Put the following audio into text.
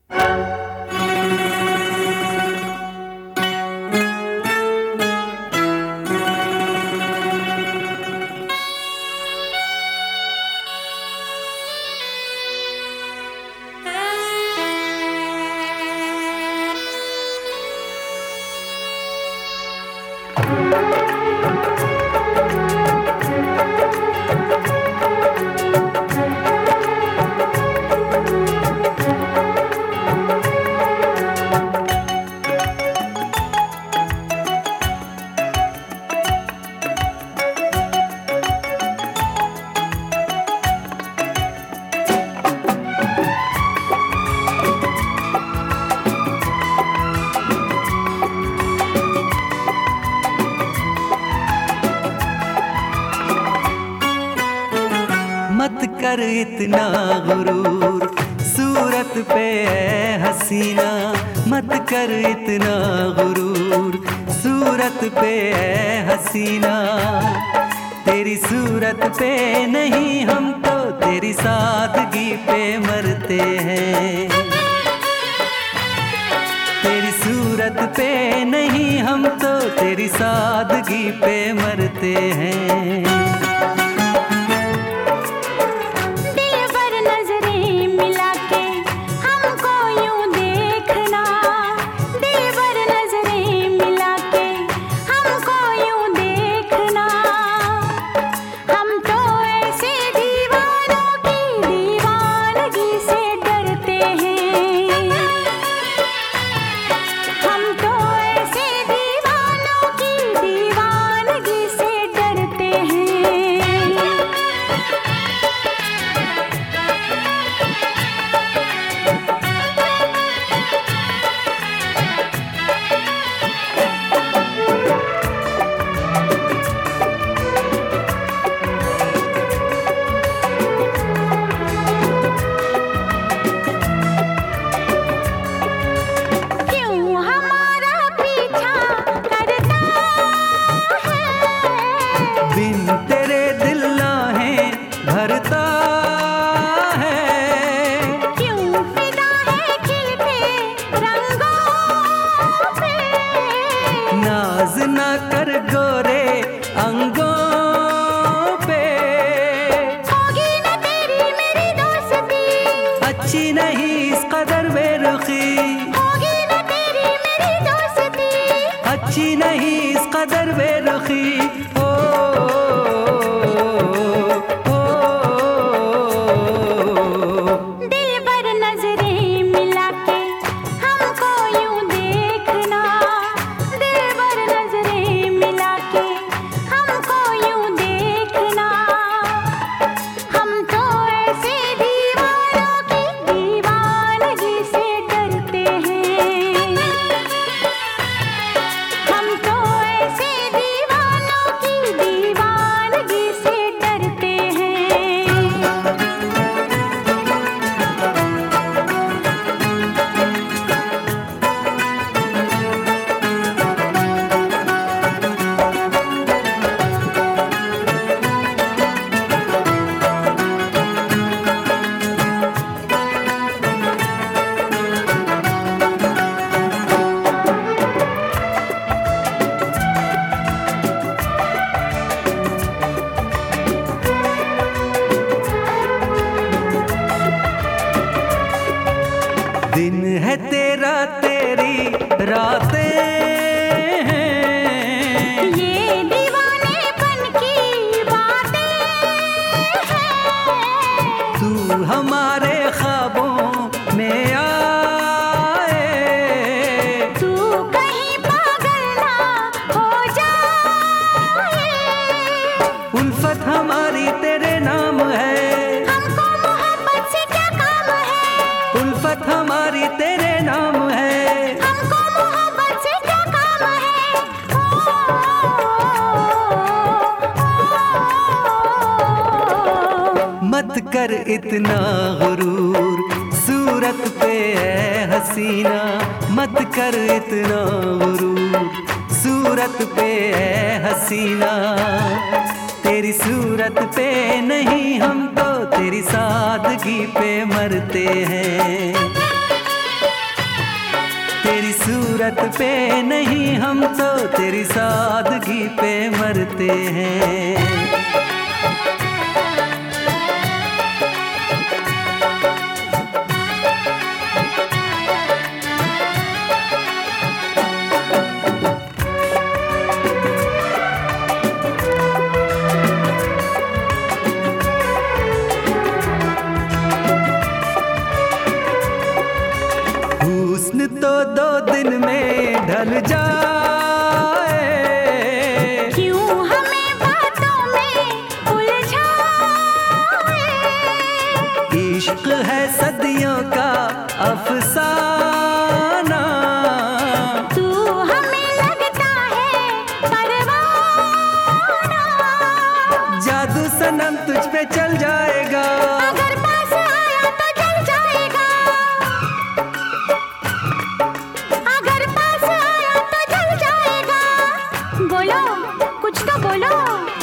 मत कर इतना गुरूर सूरत पे है हसीना, मत कर इतना गुरूर सूरत पे है हसीना। तेरी सूरत पे नहीं हम तो तेरी सादगी पे मरते हैं। तेरी सूरत पे नहीं हम तो तेरी सादगी पे मरते हैं। बिन तेरे दिल आहें भरता है, क्यों फिदा है खिलते रंगों पे। नाज ना कर गोरे अंगों पे। होगी न तेरी मेरी दोस्ती, अच्छी नहीं इस कदर बेरुखी। होगी न तेरी मेरी दोस्ती, अच्छी नहीं इस कदर बेरुखी। दिन है तेरा तेरी रातें हैं, ये दीवानेपन की बातें हैं। तू हमारे ख्वाबों में आए, तू कहीं पागल ना हो जाए। उल्फत हमारी तेरे नाम है, हमको मोहब्बत से क्या काम है। उल्फत हमारी तेरे नाम है। हमको मोहब्बत से क्या काम है। मत कर इतना गुरूर सूरत पे है हसीना, मत कर इतना गुरूर सूरत पे है हसीना। तेरी सूरत पे नहीं हम तो तेरी सादगी पे मरते हैं। सूरत पे नहीं, हम तो तेरी सादगी पे मरते हैं। हुस्न तो 2 दिन में ढल जाए, क्यों हमें बातों में उलझाए। इश्क है सदियों का अफसाना, तू हमें लगता है परवाना। जादू सनम तुझ पे चल जाएगा, अगर पास आया तो जल जाएगा, अगर पास आया तो जल जाएगा। बोलो कुछ तो बोलो।